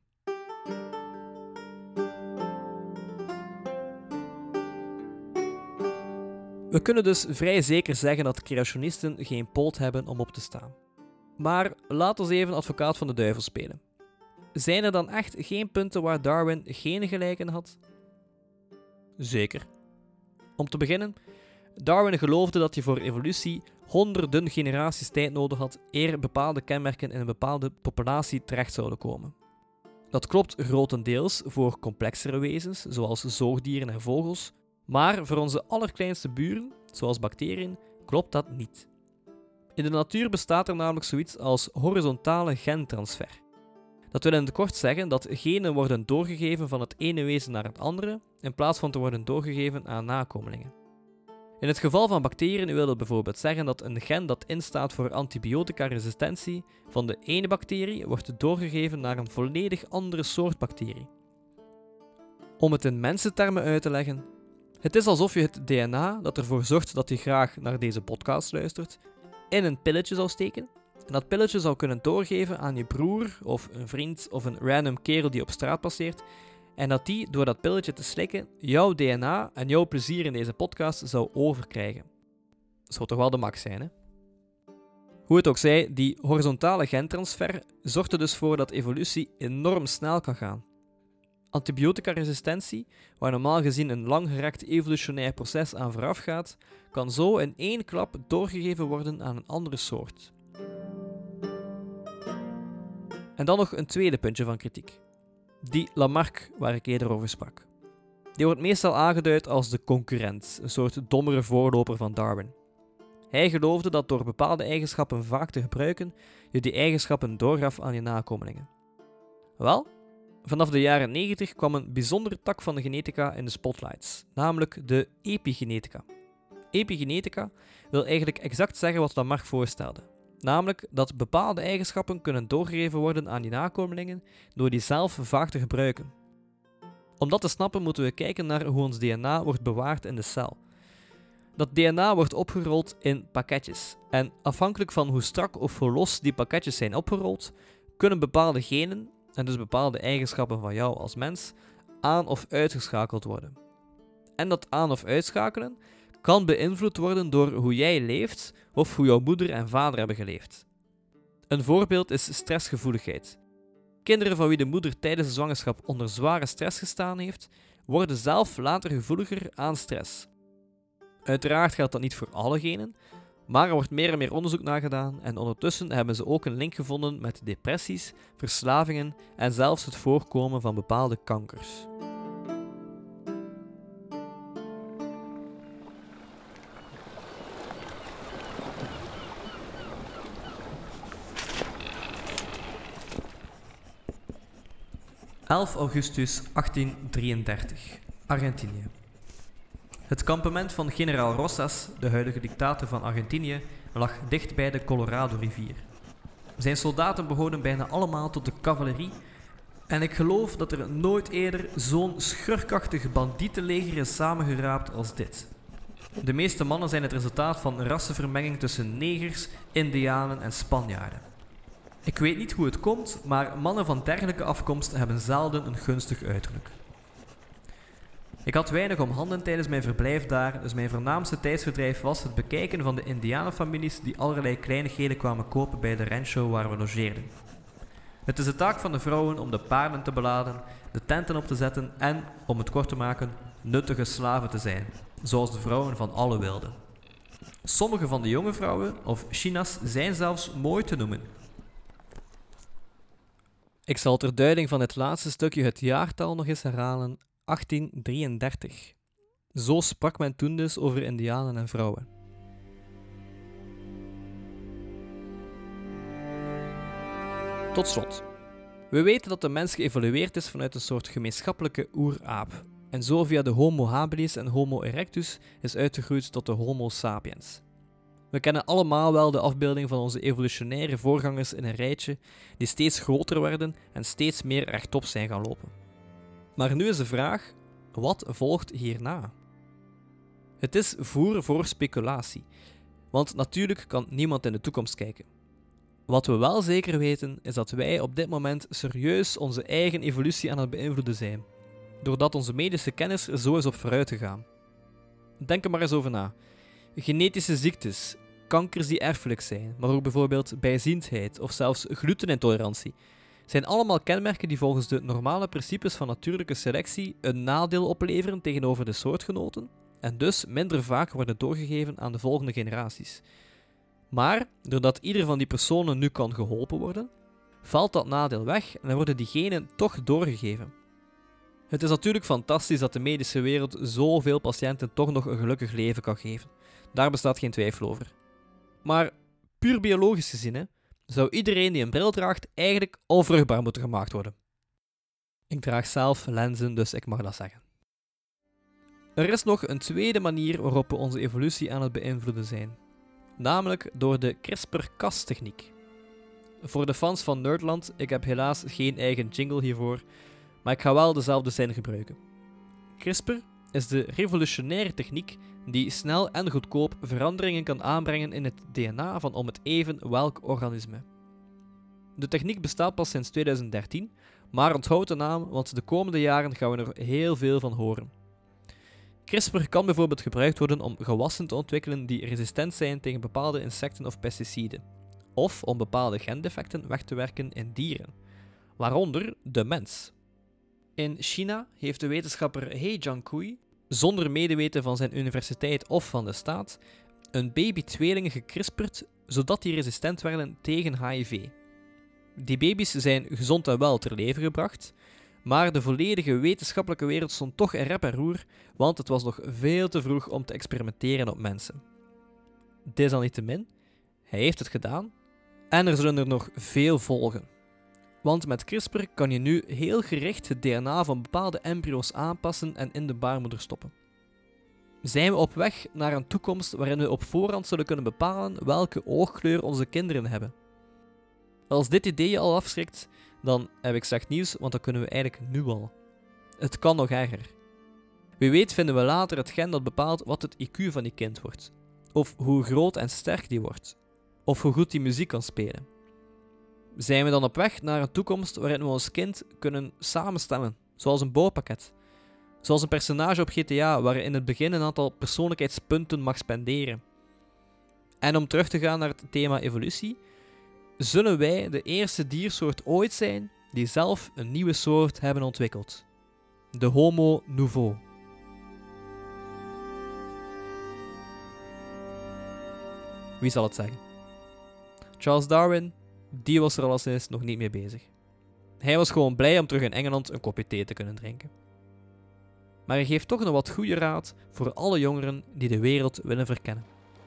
Speaker 2: We kunnen dus vrij zeker zeggen dat creationisten geen poot hebben om op te staan. Maar laten we even advocaat van de duivel spelen. Zijn er dan echt geen punten waar Darwin geen gelijk in had? Zeker. Om te beginnen, Darwin geloofde dat je voor evolutie honderden generaties tijd nodig had eer bepaalde kenmerken in een bepaalde populatie terecht zouden komen. Dat klopt grotendeels voor complexere wezens, zoals zoogdieren en vogels, maar voor onze allerkleinste buren, zoals bacteriën, klopt dat niet. In de natuur bestaat er namelijk zoiets als horizontale gentransfer. Dat wil in het kort zeggen dat genen worden doorgegeven van het ene wezen naar het andere, in plaats van te worden doorgegeven aan nakomelingen. In het geval van bacteriën wil dat bijvoorbeeld zeggen dat een gen dat instaat voor antibiotica-resistentie van de ene bacterie wordt doorgegeven naar een volledig andere soort bacterie. Om het in mensentermen uit te leggen, het is alsof je het DNA dat ervoor zorgt dat je graag naar deze podcast luistert, in een pilletje zou steken en dat pilletje zou kunnen doorgeven aan je broer of een vriend of een random kerel die op straat passeert en dat die, door dat pilletje te slikken, jouw DNA en jouw plezier in deze podcast zou overkrijgen. Dat zou toch wel de max zijn, hè? Hoe het ook zij, die horizontale gentransfer zorgt er dus voor dat evolutie enorm snel kan gaan. Antibiotica-resistentie, waar normaal gezien een langgerekt evolutionair proces aan vooraf gaat, kan zo in één klap doorgegeven worden aan een andere soort. En dan nog een tweede puntje van kritiek. Die Lamarck, waar ik eerder over sprak. Die wordt meestal aangeduid als de concurrent, een soort dommere voorloper van Darwin. Hij geloofde dat door bepaalde eigenschappen vaak te gebruiken, je die eigenschappen doorgaf aan je nakomelingen. Wel, vanaf de jaren 90 kwam een bijzondere tak van de genetica in de spotlights, namelijk de epigenetica. Epigenetica wil eigenlijk exact zeggen wat Lamarck voorstelde. Namelijk dat bepaalde eigenschappen kunnen doorgegeven worden aan die nakomelingen door die zelf vaak te gebruiken. Om dat te snappen moeten we kijken naar hoe ons DNA wordt bewaard in de cel. Dat DNA wordt opgerold in pakketjes en afhankelijk van hoe strak of hoe los die pakketjes zijn opgerold, kunnen bepaalde genen, en dus bepaalde eigenschappen van jou als mens, aan- of uitgeschakeld worden. En dat aan- of uitschakelen kan beïnvloed worden door hoe jij leeft of hoe jouw moeder en vader hebben geleefd. Een voorbeeld is stressgevoeligheid. Kinderen van wie de moeder tijdens de zwangerschap onder zware stress gestaan heeft, worden zelf later gevoeliger aan stress. Uiteraard geldt dat niet voor alle genen, Maar er wordt meer en meer onderzoek naar gedaan en ondertussen hebben ze ook een link gevonden met depressies, verslavingen en zelfs het voorkomen van bepaalde kankers. (11 augustus 1833, Argentinië. Het kampement van generaal Rosas, de huidige dictator van Argentinië, lag dicht bij de Colorado-rivier. Zijn soldaten behoorden bijna allemaal tot de cavalerie en ik geloof dat er nooit eerder zo'n schurkachtig bandietenleger is samengeraapt als dit. De meeste mannen zijn het resultaat van rassenvermenging tussen negers, indianen en Spanjaarden. Ik weet niet hoe het komt, maar mannen van dergelijke afkomst hebben zelden een gunstig uiterlijk. Ik had weinig om handen tijdens mijn verblijf daar, dus mijn voornaamste tijdsverdrijf was het bekijken van de indianenfamilies die allerlei kleinigheden kwamen kopen bij de rancho waar we logeerden. Het is de taak van de vrouwen om de paarden te beladen, de tenten op te zetten en, om het kort te maken, nuttige slaven te zijn, zoals de vrouwen van alle wilden. Sommige van de jonge vrouwen, of chinas, zijn zelfs mooi te noemen. Ik zal ter duiding van het laatste stukje het jaartal nog eens herhalen: 1833. Zo sprak men toen dus over indianen en vrouwen. Tot slot. We weten dat de mens geëvolueerd is vanuit een soort gemeenschappelijke oeraap en zo via de Homo habilis en Homo erectus is uitgegroeid tot de Homo sapiens. We kennen allemaal wel de afbeelding van onze evolutionaire voorgangers in een rijtje die steeds groter werden en steeds meer rechtop zijn gaan lopen. Maar nu is de vraag, wat volgt hierna? Het is voer voor speculatie, want natuurlijk kan niemand in de toekomst kijken. Wat we wel zeker weten, is dat wij op dit moment serieus onze eigen evolutie aan het beïnvloeden zijn, doordat onze medische kennis er zo is op vooruit gegaan. Denk er maar eens over na. Genetische ziektes, kankers die erfelijk zijn, maar ook bijvoorbeeld bijziendheid of zelfs glutenintolerantie, zijn allemaal kenmerken die volgens de normale principes van natuurlijke selectie een nadeel opleveren tegenover de soortgenoten en dus minder vaak worden doorgegeven aan de volgende generaties. Maar, doordat ieder van die personen nu kan geholpen worden, valt dat nadeel weg en worden die genen toch doorgegeven. Het is natuurlijk fantastisch dat de medische wereld zoveel patiënten toch nog een gelukkig leven kan geven. Daar bestaat geen twijfel over. Maar, puur biologisch gezien, zou iedereen die een bril draagt eigenlijk onvruchtbaar moeten gemaakt worden. Ik draag zelf lenzen, dus ik mag dat zeggen. Er is nog een tweede manier waarop we onze evolutie aan het beïnvloeden zijn. Namelijk door de CRISPR-Cas-techniek. Voor de fans van Nerdland, ik heb helaas geen eigen jingle hiervoor, maar ik ga wel dezelfde zin gebruiken. CRISPR is de revolutionaire techniek die snel en goedkoop veranderingen kan aanbrengen in het DNA van om het even welk organisme. De techniek bestaat pas sinds 2013, maar onthoud de naam, want de komende jaren gaan we er heel veel van horen. CRISPR kan bijvoorbeeld gebruikt worden om gewassen te ontwikkelen die resistent zijn tegen bepaalde insecten of pesticiden, of om bepaalde gendefecten weg te werken in dieren, waaronder de mens. In China heeft de wetenschapper He Jiankui, zonder medeweten van zijn universiteit of van de staat, een baby-tweelingen gecrisperd zodat die resistent werden tegen HIV. Die baby's zijn gezond en wel ter leven gebracht, maar de volledige wetenschappelijke wereld stond toch in rep en roer, want het was nog veel te vroeg om te experimenteren op mensen. Desalniettemin, hij heeft het gedaan en er zullen er nog veel volgen. Want met CRISPR kan je nu heel gericht het DNA van bepaalde embryo's aanpassen en in de baarmoeder stoppen. Zijn we op weg naar een toekomst waarin we op voorhand zullen kunnen bepalen welke oogkleur onze kinderen hebben? Als dit idee je al afschrikt, dan heb ik slecht nieuws, want dat kunnen we eigenlijk nu al. Het kan nog erger. Wie weet vinden we later het gen dat bepaalt wat het IQ van die kind wordt, of hoe groot en sterk die wordt, of hoe goed die muziek kan spelen. Zijn we dan op weg naar een toekomst waarin we ons kind kunnen samenstellen, zoals een bouwpakket? Zoals een personage op GTA waar je in het begin een aantal persoonlijkheidspunten mag spenderen. En om terug te gaan naar het thema evolutie, zullen wij de eerste diersoort ooit zijn die zelf een nieuwe soort hebben ontwikkeld. De Homo Nouveau. Wie zal het zeggen? Charles Darwin, die was er alleszins nog niet mee bezig. Hij was gewoon blij om terug in Engeland een kopje thee te kunnen drinken. Maar hij geeft toch een wat goede raad voor alle jongeren die de wereld willen verkennen.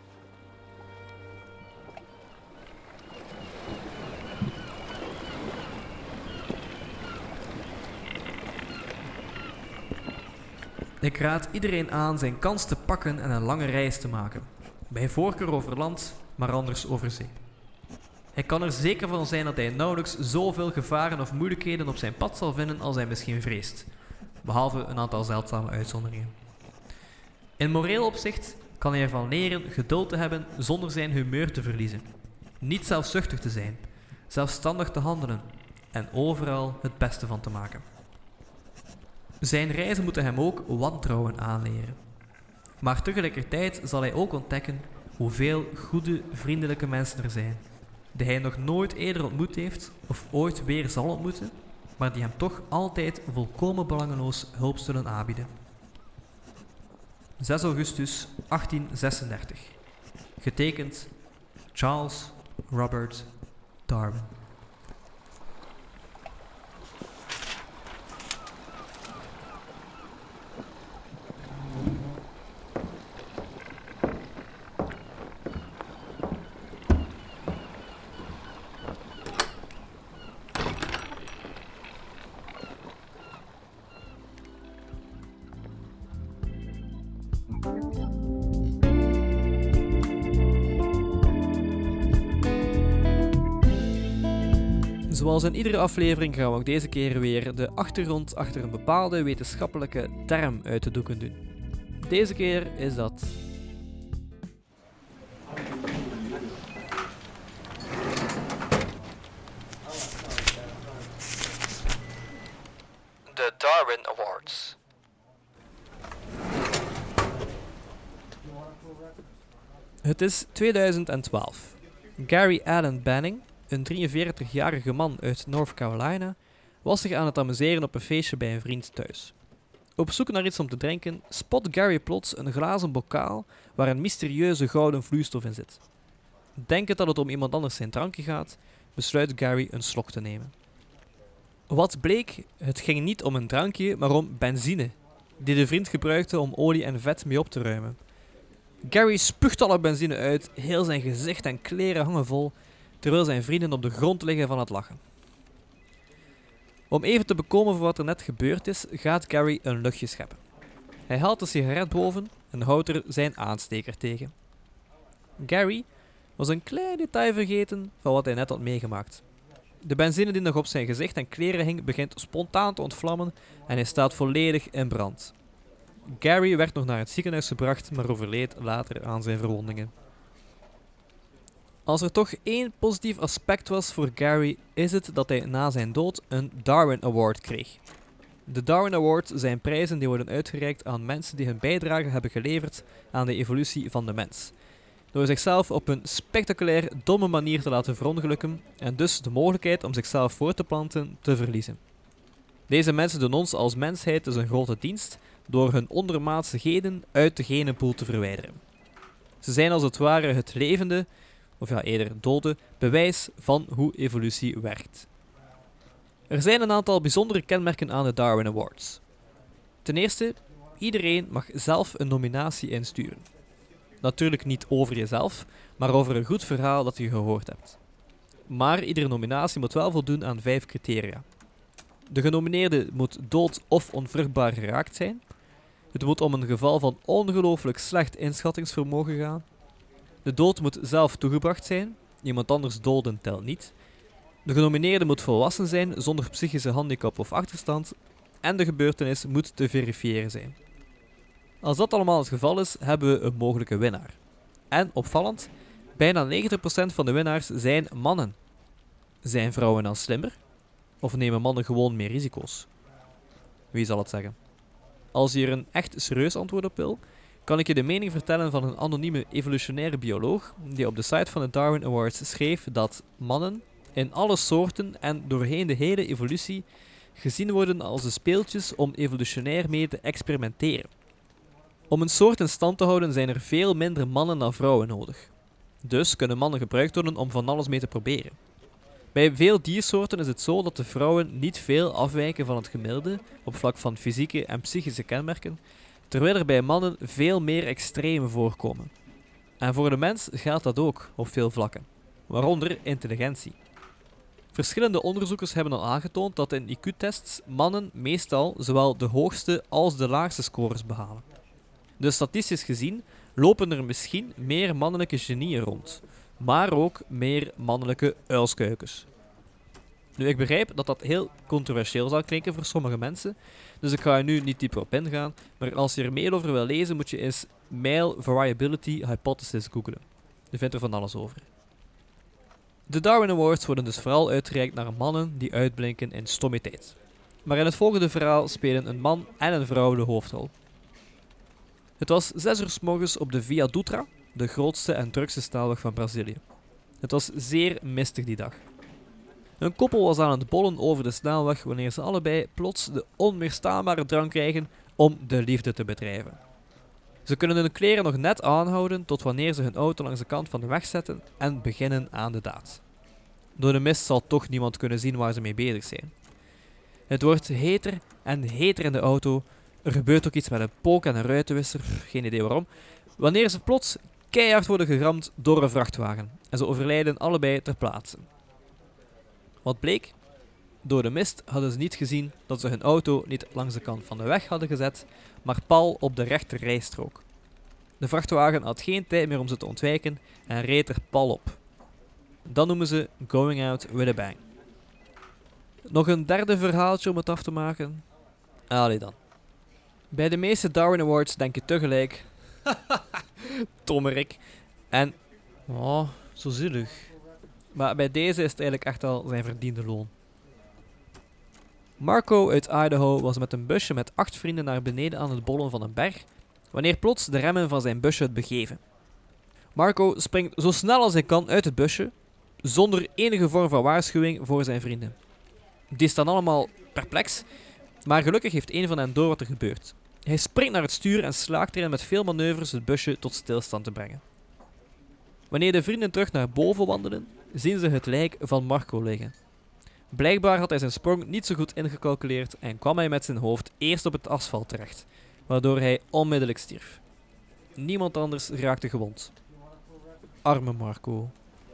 Speaker 2: Ik raad iedereen aan zijn kans te pakken en een lange reis te maken. Bij voorkeur over land, maar anders over zee. Hij kan er zeker van zijn dat hij nauwelijks zoveel gevaren of moeilijkheden op zijn pad zal vinden als hij misschien vreest. Behalve een aantal zeldzame uitzonderingen. In moreel opzicht kan hij ervan leren geduld te hebben zonder zijn humeur te verliezen. Niet zelfzuchtig te zijn, zelfstandig te handelen en overal het beste van te maken. Zijn reizen moeten hem ook wantrouwen aanleren. Maar tegelijkertijd zal hij ook ontdekken hoeveel goede, vriendelijke mensen er zijn, die hij nog nooit eerder ontmoet heeft of ooit weer zal ontmoeten, maar die hem toch altijd volkomen belangeloos hulp zullen aanbieden. 6 augustus 1836. Getekend Charles Robert Darwin. Zoals in iedere aflevering gaan we ook deze keer weer de achtergrond achter een bepaalde wetenschappelijke term uit de doeken doen. Deze keer is dat de Darwin Awards. Het is 2012. Gary Allen Banning, een 43-jarige man uit North Carolina, was zich aan het amuseren op een feestje bij een vriend thuis. Op zoek naar iets om te drinken, spot Gary plots een glazen bokaal waar een mysterieuze gouden vloeistof in zit. Denkend dat het om iemand anders zijn drankje gaat, besluit Gary een slok te nemen. Wat bleek, het ging niet om een drankje, maar om benzine, die de vriend gebruikte om olie en vet mee op te ruimen. Gary spuugt alle benzine uit, heel zijn gezicht en kleren hangen vol, terwijl zijn vrienden op de grond liggen van het lachen. Om even te bekomen voor wat er net gebeurd is, gaat Gary een luchtje scheppen. Hij haalt de sigaret boven en houdt er zijn aansteker tegen. Gary was een klein detail vergeten van wat hij net had meegemaakt. De benzine die nog op zijn gezicht en kleren hing, begint spontaan te ontvlammen en hij staat volledig in brand. Gary werd nog naar het ziekenhuis gebracht, maar overleed later aan zijn verwondingen. Als er toch één positief aspect was voor Gary, is het dat hij na zijn dood een Darwin Award kreeg. De Darwin Awards zijn prijzen die worden uitgereikt aan mensen die hun bijdrage hebben geleverd aan de evolutie van de mens, door zichzelf op een spectaculair domme manier te laten verongelukken en dus de mogelijkheid om zichzelf voor te planten te verliezen. Deze mensen doen ons als mensheid dus een grote dienst door hun ondermaatse genen uit de genenpool te verwijderen. Ze zijn als het ware het levende, of ja eerder dode, bewijs van hoe evolutie werkt. Er zijn een aantal bijzondere kenmerken aan de Darwin Awards. Ten eerste, iedereen mag zelf een nominatie insturen. Natuurlijk niet over jezelf, maar over een goed verhaal dat je gehoord hebt. Maar iedere nominatie moet wel voldoen aan 5 criteria. De genomineerde moet dood of onvruchtbaar geraakt zijn. Het moet om een geval van ongelooflijk slecht inschattingsvermogen gaan. De dood moet zelf toegebracht zijn, iemand anders doden telt niet. De genomineerde moet volwassen zijn zonder psychische handicap of achterstand en de gebeurtenis moet te verifiëren zijn. Als dat allemaal het geval is, hebben we een mogelijke winnaar. En opvallend, bijna 90% van de winnaars zijn mannen. Zijn vrouwen dan slimmer? Of nemen mannen gewoon meer risico's? Wie zal het zeggen? Als je er een echt serieus antwoord op wil, kan ik je de mening vertellen van een anonieme evolutionaire bioloog die op de site van de Darwin Awards schreef dat mannen in alle soorten en doorheen de hele evolutie gezien worden als de speeltjes om evolutionair mee te experimenteren. Om een soort in stand te houden zijn er veel minder mannen dan vrouwen nodig. Dus kunnen mannen gebruikt worden om van alles mee te proberen. Bij veel diersoorten is het zo dat de vrouwen niet veel afwijken van het gemiddelde op vlak van fysieke en psychische kenmerken, terwijl er bij mannen veel meer extreme voorkomen. En voor de mens geldt dat ook op veel vlakken, waaronder intelligentie. Verschillende onderzoekers hebben al aangetoond dat in IQ-tests mannen meestal zowel de hoogste als de laagste scores behalen. Dus statistisch gezien lopen er misschien meer mannelijke genieën rond, maar ook meer mannelijke uilskuikens. Nu, ik begrijp dat dat heel controversieel zal klinken voor sommige mensen, dus ik ga er nu niet dieper op ingaan, maar als je er meer over wil lezen, moet je eens Male Variability Hypothesis googlen. Je vindt er van alles over. De Darwin Awards worden dus vooral uitgereikt naar mannen die uitblinken in stommiteit. Maar in het volgende verhaal spelen een man en een vrouw de hoofdrol. Het was 6 uur 's morgens op de Via Dutra, de grootste en drukste snelweg van Brazilië. Het was zeer mistig die dag. Een koppel was aan het bollen over de snelweg wanneer ze allebei plots de onweerstaanbare drang krijgen om de liefde te bedrijven. Ze kunnen hun kleren nog net aanhouden tot wanneer ze hun auto langs de kant van de weg zetten en beginnen aan de daad. Door de mist zal toch niemand kunnen zien waar ze mee bezig zijn. Het wordt heter en heter in de auto. Er gebeurt ook iets met een pook en een ruitenwisser, geen idee waarom, wanneer ze plots keihard worden geramd door een vrachtwagen en ze overlijden allebei ter plaatse. Wat bleek? Door de mist hadden ze niet gezien dat ze hun auto niet langs de kant van de weg hadden gezet, maar pal op de rechter rijstrook. De vrachtwagen had geen tijd meer om ze te ontwijken en reed er pal op. Dat noemen ze going out with a bang. Nog een derde verhaaltje om het af te maken? Allee dan. Bij de meeste Darwin Awards denk je tegelijk Tommerik en oh, zo zielig. Maar bij deze is het eigenlijk echt al zijn verdiende loon. Marco uit Idaho was met een busje met 8 vrienden naar beneden aan het bollen van een berg, wanneer plots de remmen van zijn busje het begeven. Marco springt zo snel als hij kan uit het busje, zonder enige vorm van waarschuwing voor zijn vrienden. Die staan allemaal perplex, maar gelukkig heeft een van hen door wat er gebeurt. Hij springt naar het stuur en slaagt erin met veel manoeuvres het busje tot stilstand te brengen. Wanneer de vrienden terug naar boven wandelen, zien ze het lijk van Marco liggen. Blijkbaar had hij zijn sprong niet zo goed ingecalculeerd en kwam hij met zijn hoofd eerst op het asfalt terecht, waardoor hij onmiddellijk stierf. Niemand anders raakte gewond. Arme Marco.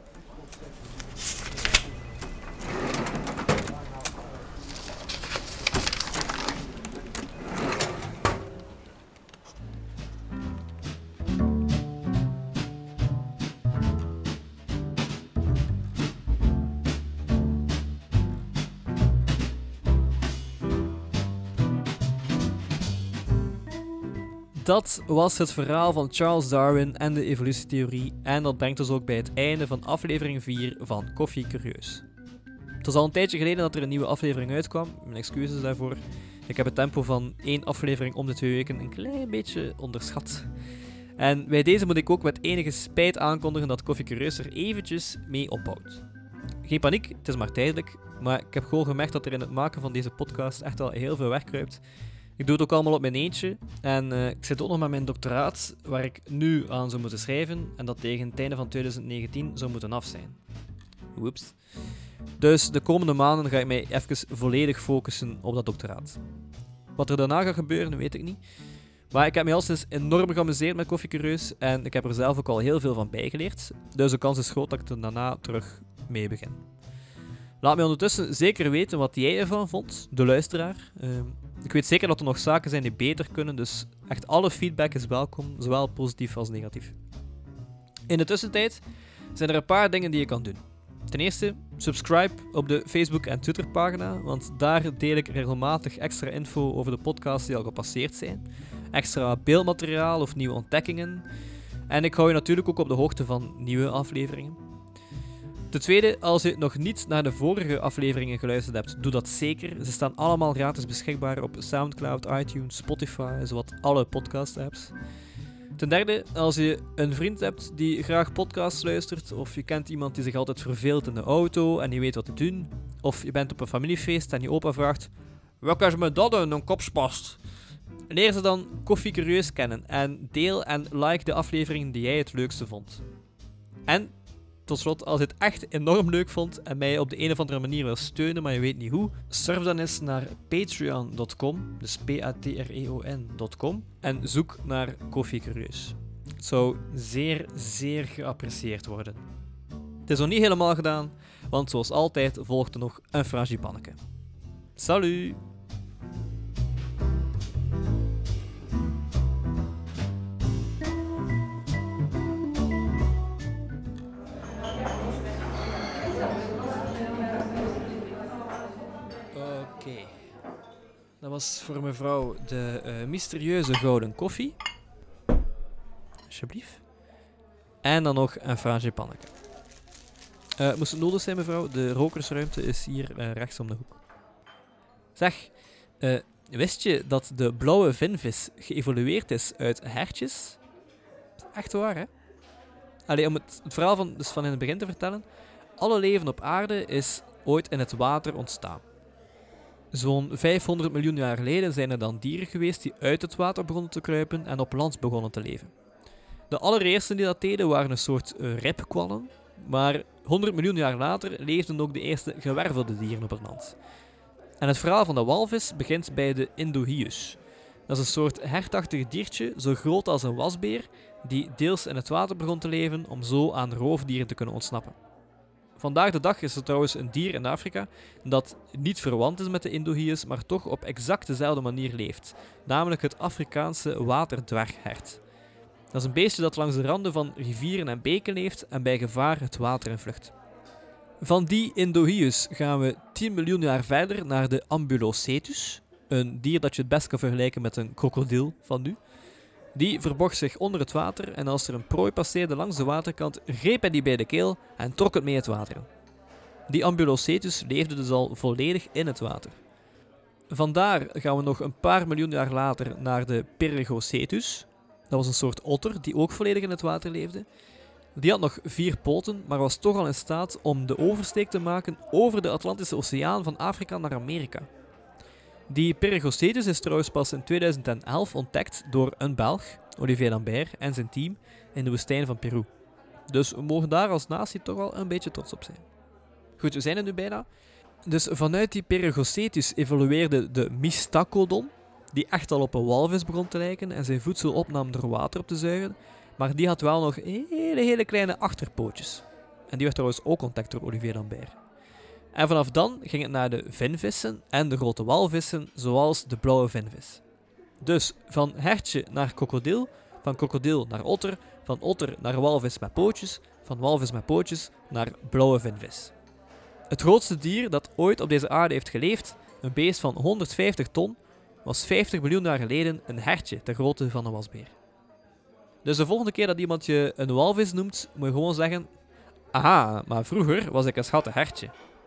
Speaker 2: Dat was het verhaal van Charles Darwin en de evolutietheorie en dat brengt ons ook bij het einde van aflevering 4 van Koffie Curieus. Het was al een tijdje geleden dat er een nieuwe aflevering uitkwam, mijn excuses daarvoor. Ik heb het tempo van 1 aflevering om de 2 weken een klein beetje onderschat. En bij deze moet ik ook met enige spijt aankondigen dat Koffie Curieus er eventjes mee ophoudt. Geen paniek, het is maar tijdelijk, maar ik heb gewoon gemerkt dat er in het maken van deze podcast echt al heel veel weg kruipt. Ik doe het ook allemaal op mijn eentje en ik zit ook nog met mijn doctoraat waar ik nu aan zou moeten schrijven en dat tegen het einde van 2019 zou moeten af zijn. Oeps. Dus de komende maanden ga ik mij even volledig focussen op dat doctoraat. Wat er daarna gaat gebeuren, weet ik niet. Maar ik heb me al sinds enorm geamuseerd met Koffie Curieus en ik heb er zelf ook al heel veel van bijgeleerd. Dus de kans is groot dat ik er daarna terug mee begin. Laat mij ondertussen zeker weten wat jij ervan vond, de luisteraar. Ik weet zeker dat er nog zaken zijn die beter kunnen, dus echt alle feedback is welkom, zowel positief als negatief. In de tussentijd zijn er een paar dingen die je kan doen. Ten eerste, subscribe op de Facebook- en Twitter-pagina, want daar deel ik regelmatig extra info over de podcasts die al gepasseerd zijn, extra beeldmateriaal of nieuwe ontdekkingen, en ik hou je natuurlijk ook op de hoogte van nieuwe afleveringen. Ten tweede, als je nog niet naar de vorige afleveringen geluisterd hebt, doe dat zeker. Ze staan allemaal gratis beschikbaar op Soundcloud, iTunes, Spotify, zowat alle podcast-apps. Ten derde, als je een vriend hebt die graag podcasts luistert, of je kent iemand die zich altijd verveelt in de auto en die weet wat te doen, of je bent op een familiefeest en je opa vraagt, wat is me dat in een kopspast? Leer ze dan Koffie Curieus kennen en deel en like de afleveringen die jij het leukste vond. En tot slot, als je het echt enorm leuk vond en mij op de een of andere manier wil steunen, maar je weet niet hoe, surf dan eens naar patreon.com, dus patreon.com, en zoek naar Koffie Curieus. Het zou zeer, zeer geapprecieerd worden. Het is nog niet helemaal gedaan, want zoals altijd volgt er nog een frangipanneke. Salut! Oké. Dat was voor mevrouw de mysterieuze gouden koffie. Alsjeblieft. En dan nog een frangipanneke. Moest het nodig zijn, mevrouw? De rokersruimte is hier rechts om de hoek. Zeg, wist je dat de blauwe vinvis geëvolueerd is uit hertjes? Echt waar, hè? Allee, om het verhaal van in het begin te vertellen. Alle leven op aarde is ooit in het water ontstaan. Zo'n 500 miljoen jaar geleden zijn er dan dieren geweest die uit het water begonnen te kruipen en op land begonnen te leven. De allereerste die dat deden waren een soort ribkwallen, maar 100 miljoen jaar later leefden ook de eerste gewervelde dieren op het land. En het verhaal van de walvis begint bij de Indohyus. Dat is een soort hertachtig diertje, zo groot als een wasbeer, die deels in het water begon te leven om zo aan roofdieren te kunnen ontsnappen. Vandaag de dag is er trouwens een dier in Afrika dat niet verwant is met de Indohyus, maar toch op exact dezelfde manier leeft, namelijk het Afrikaanse waterdwerghert. Dat is een beestje dat langs de randen van rivieren en beken leeft en bij gevaar het water invlucht. Van die Indohyus gaan we 10 miljoen jaar verder naar de Ambulocetus, een dier dat je het best kan vergelijken met een krokodil van nu. Die verborg zich onder het water en als er een prooi passeerde langs de waterkant, greep hij die bij de keel en trok het mee het water in. Die Ambulocetus leefde dus al volledig in het water. Vandaar gaan we nog een paar miljoen jaar later naar de Pyrrhocetus. Dat was een soort otter die ook volledig in het water leefde. Die had nog 4 poten, maar was toch al in staat om de oversteek te maken over de Atlantische Oceaan van Afrika naar Amerika. Die Pyrrhocetus is trouwens pas in 2011 ontdekt door een Belg, Olivier Lambert, en zijn team in de woestijn van Peru. Dus we mogen daar als natie toch wel een beetje trots op zijn. Goed, we zijn er nu bijna. Dus vanuit die Pyrrhocetus evolueerde de Mystacodon, die echt al op een walvis begon te lijken en zijn voedsel opnam door water op te zuigen, maar die had wel nog hele kleine achterpootjes. En die werd trouwens ook ontdekt door Olivier Lambert. En vanaf dan ging het naar de vinvissen en de grote walvissen, zoals de blauwe vinvis. Dus van hertje naar krokodil, van krokodil naar otter, van otter naar walvis met pootjes, van walvis met pootjes naar blauwe vinvis. Het grootste dier dat ooit op deze aarde heeft geleefd, een beest van 150 ton, was 50 miljoen jaar geleden een hertje ter grootte van een wasbeer. Dus de volgende keer dat iemand je een walvis noemt, moet je gewoon zeggen: aha, maar vroeger was ik een schattig hertje.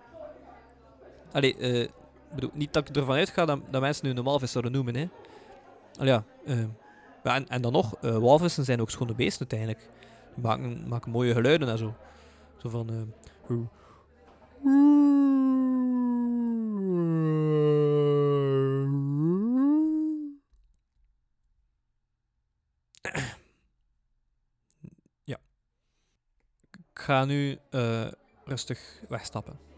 Speaker 2: Allee, bedoel, niet dat ik ervan uitga dat mensen nu een walvis zouden noemen, hè. Allee, ja, en dan nog, walvissen zijn ook schone beesten uiteindelijk. Die maken mooie geluiden en zo. Zo van... Ja. Ik ga nu rustig wegstappen.